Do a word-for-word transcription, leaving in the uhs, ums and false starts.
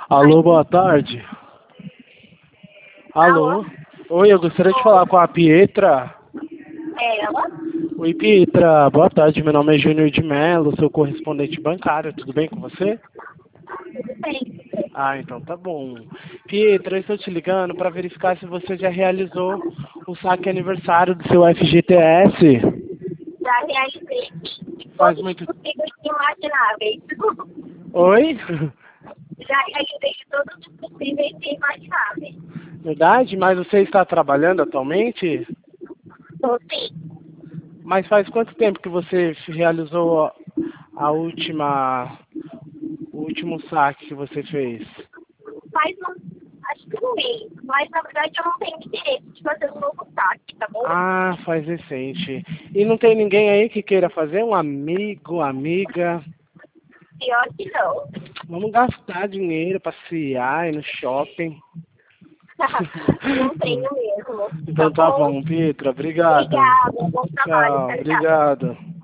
Alô, boa tarde. Alô? Alô? Oi, eu gostaria de falar com a Pietra. É ela? Oi, Pietra. Boa tarde, meu nome é Júnior de Mello, sou correspondente bancário. Tudo bem com você? Tudo bem. Ah, então tá bom. Pietra, eu estou te ligando para verificar se você já realizou o saque aniversário do seu F G T S. Já realizei Faz todos os muito... possíveis imagináveis. Oi? Já realizei todos os possíveis imagináveis. Verdade? Mas você está trabalhando atualmente? Então, sim, Mas faz quanto tempo que você realizou a última, o último saque que você fez? faz um, acho que um mês, mas na verdade eu não tenho interesse de fazer um novo saque, tá bom? Ah, faz recente. E não tem ninguém aí que queira fazer? Um amigo, amiga? Pior que não. Vamos gastar dinheiro, passear, ir no shopping. Não tenho mesmo, tá Então tá bom? bom, Pietra. Obrigado. Obrigada, bom trabalho, Tchau, tchau, tchau. obrigado.